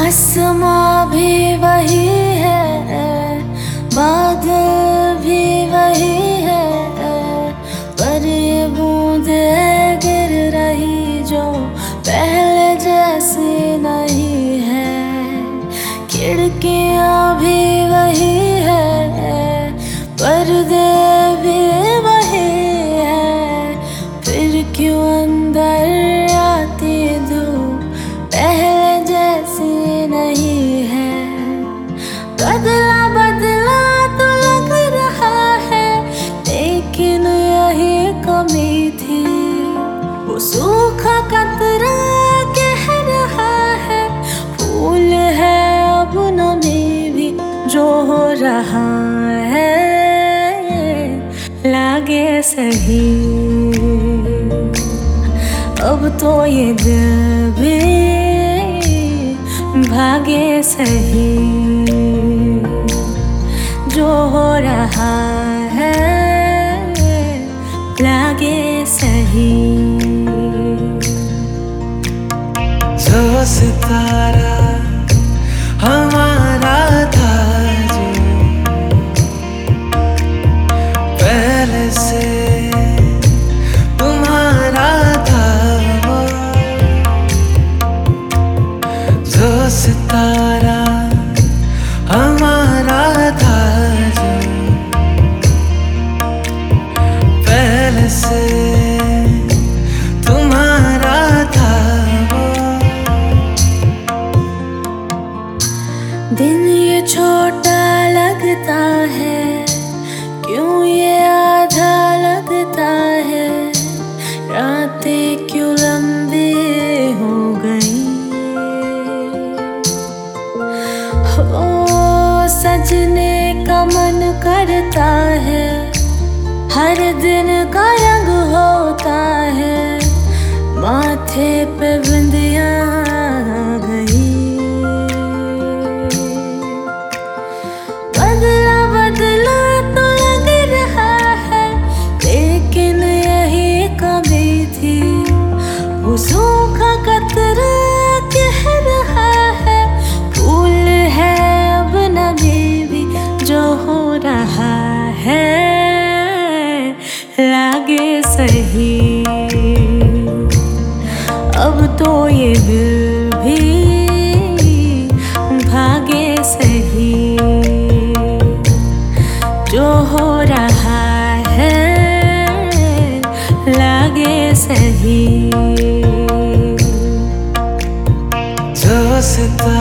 आसमां भी वही है, बादल भी वही है, पर ये बूंदें गिर रही जो पहले जैसी नहीं है। खिड़कियां भी वही है, पर्दे भी वही है, फिर क्यों अंदर आती धूप पहले जैसी नहीं है। बदला बदला तो लग रहा है, लेकिन यही कमी थी। वो सूखा कतरा कह रहा है, फूल है अब नमी भी जो हो रहा है लागे सही। अब तो ये दिल भी भागे सही, जो हो रहा है लागे सही। जो सितारा हमारा था जो पहले से तुम्हारा था, वो जो सितारा हमारा था जो पहले से तुम्हारा था, वो दिन ये छोटा लगता है, क्यों ये आधा लगता है, रातें क्यों लंबी हो गई। हो सजने का मन करता है, हर दिन का रंग होता है, माथे पे बिंदियां आ गई। बदला बदला तो लग रहा है, लेकिन यही कमी थी। वो सूखा कतरा कह रहा है, फूल है अब नमी भी जो हो रहा है लागे सही। अब तो ये दिल भी भागे सही, जो हो रहा है लागे सही। जो सितारा